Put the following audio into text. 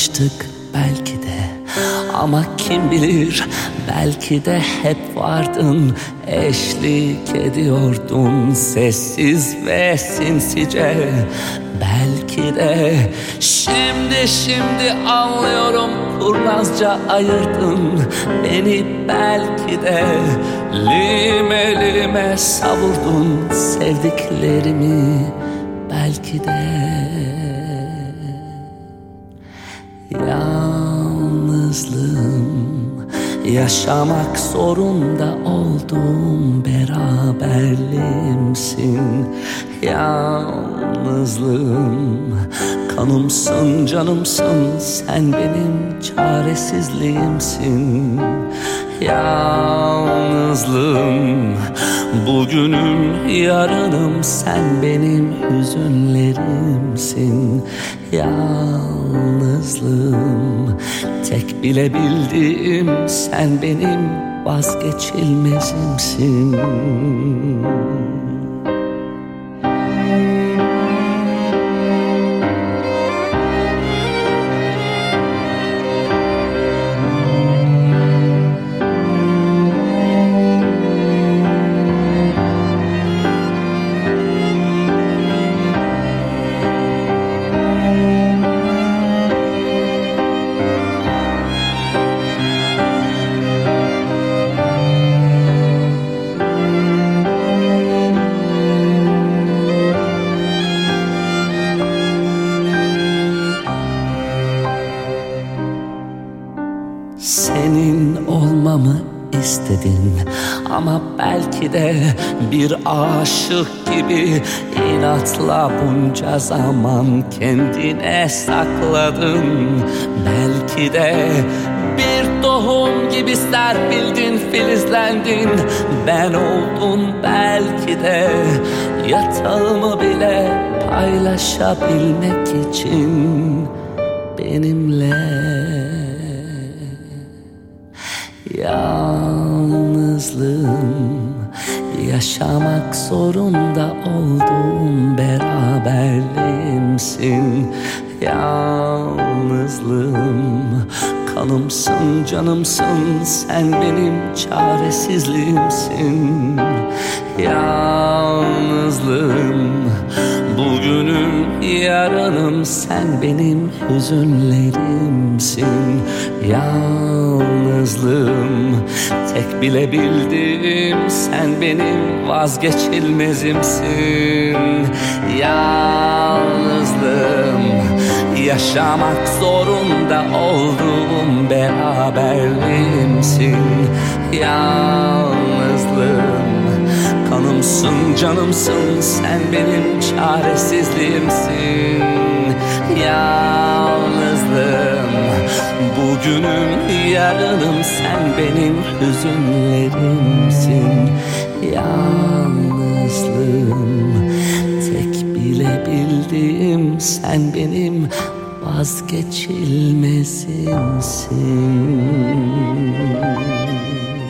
tanıştık belki de, ama kim bilir, belki de hep vardın, eşlik ediyordun sessiz ve sinsice. Belki de şimdi anlıyorum, kurnazca ayırdın beni. Belki de lime savurdun sevdiklerimi. Belki de yalnızlığım, yaşamak zorunda olduğum beraberliğimsin. Yalnızlığım, kanımsın, canımsın, sen benim çaresizliğimsin. Yalnızlığım, bugünüm, yarınım, sen benim hüzünlerimsin. Yalnızlığım, tek bile bildiğim, sen benim vazgeçilmezimsin. Senin olmamı istedin, ama belki de bir aşık gibi inatla bunca zaman kendine sakladın. Belki de bir tohum gibi serpildin, filizlendin, ben oldun. Belki de yatağımı bile paylaşabilmek için benimle. Yalnızlığım, yaşamak zorunda olduğum beraberliğimsin. Yalnızlığım, kanımsın, canımsın, sen benim çaresizliğimsin. Yalnızlığım, bugünüm, yarınım, sen benim hüzünlerimsin. Yalnızlığım, tek bile bildiğim, sen benim vazgeçilmezimsin. Yalnızlığım, yaşamak zorunda olduğum beraberliğimsin. Yalnızlığım, kanımsın, canımsın, sen benim çaresizliğimsin. Yalnızlığım, bugünüm, yarınım, sen benim hüzünlerimsin. Yalnızlığım, tek bile bildiğim, sen benim vazgeçilmezimsin.